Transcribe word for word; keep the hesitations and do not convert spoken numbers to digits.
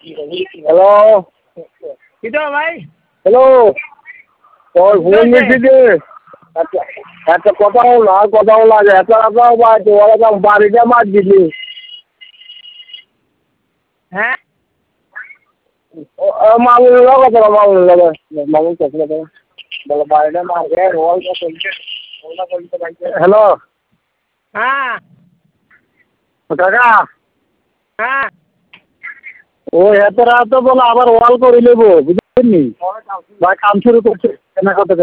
hello কিতো ভাই hello তোর phone দিচ্ছি যে একটা একটা কথা হলো আর কথা হলো আগে একটা কথা বাড়ি ওরা বাড়িটা মাছ দিলি হ্যাঁ মামুনের কথা মামুন মামুন কথা বলো বাড়িটা মাছ ওয়ালটা চলছে হ্যালো হ্যাঁ কাকা হ্যাঁ ও এত রাত বলে আবার ওয়াল করে নেবো বুঝলেন নি ভাই কাম শুরু করছে কেনা কথা